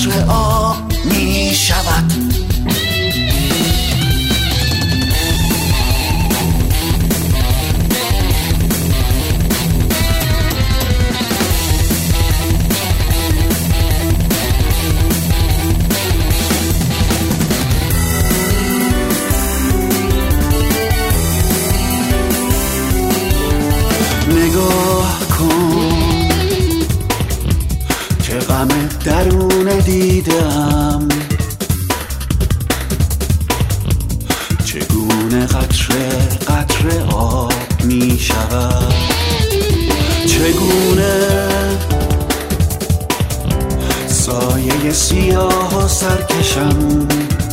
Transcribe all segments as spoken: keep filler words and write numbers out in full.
قطره آب می شود. نگاه کن که غم درون دیدم، چگونه قطره قطره آب می شود، چگونه سایه سیاه و سرکشم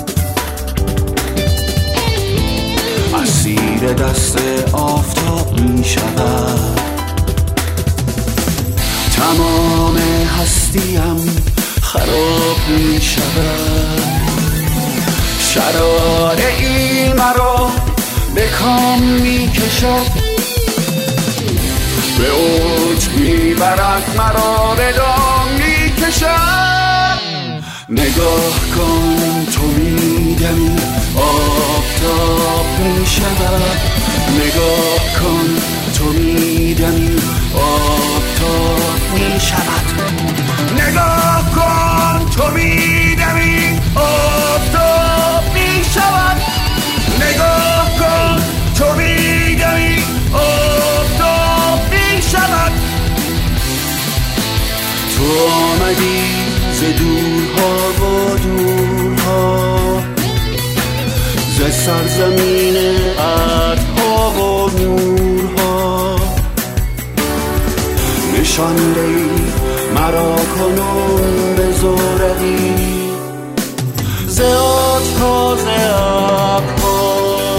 اسیر دست آفتاب می شود. تمام هستیم خراب می شود. شراره ای مرا به کام می کشد، به اوج می برد مرا به دام می کشد. نگاه کن تو می دمی آفتاب می شود. نگاه کن تو می دمی آفتاب می شود. نگاه کن تو می دمی آفتاب می شود. نگاه کن تو می دمی آفتاب می شود. تو آمدی ز دورها و دورها، ز سرزمین عدها و نورها، نشانده ای مرا کنون به زورقی ز آتش‌ها ز ابرها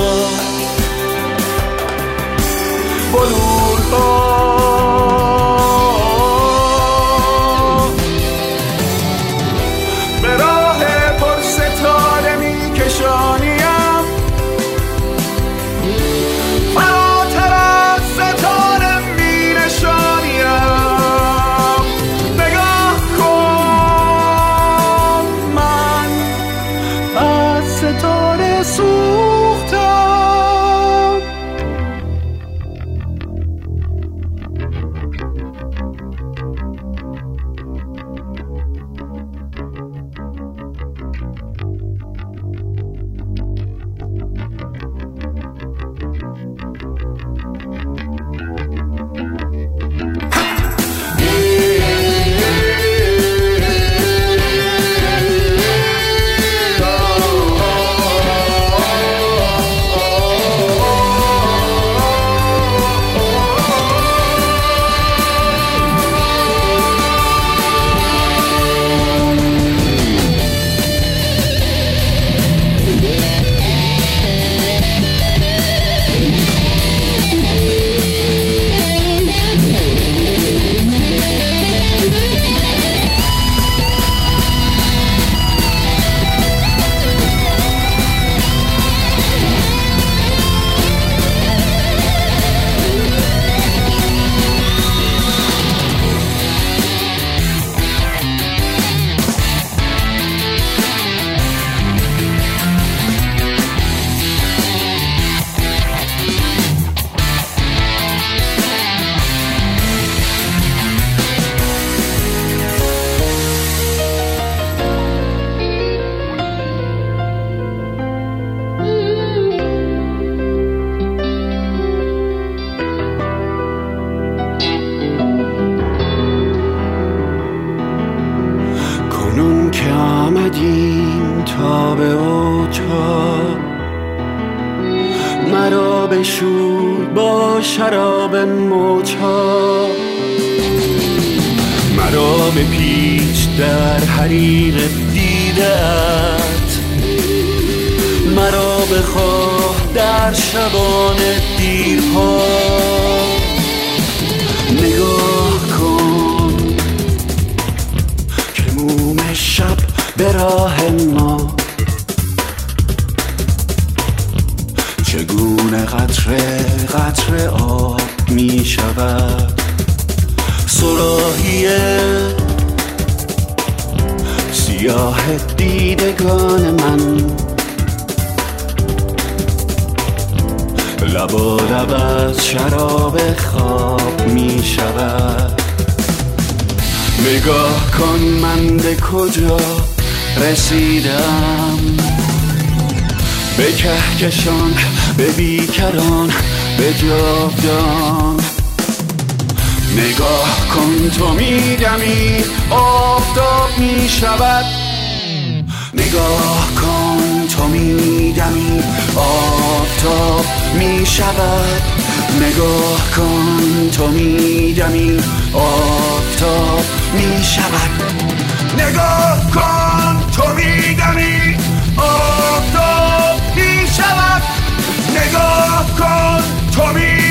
بلورها. به راه پرستاره می کشانیم، فراتر از ستاره می نشانیم. نگاه کن من از ستاره سوختم. آمدیم تا به اوجها، مرا بشوی با شراب موجها، مرا به پیچ در حریر دیدت، مرا بخواه در شبان دیرها. نگاه کن که موم شب به راه ما چگونه قطره قطره آب می شود. صراحی سیاه دیدگان من، لب و لب از شراب خواب می شود. نگاه کن من به کجا رسیدم، به کهکشان، به بیکران، به جاودان. نگاه کن تو میدمی آفتاب می شود، نگاه کن تو میدمی آفتاب می شود، نگاه کن تو میدمی آفتاب می شود، نگاه کن تو میدمی آفتاب می شود، نگاه کن تو می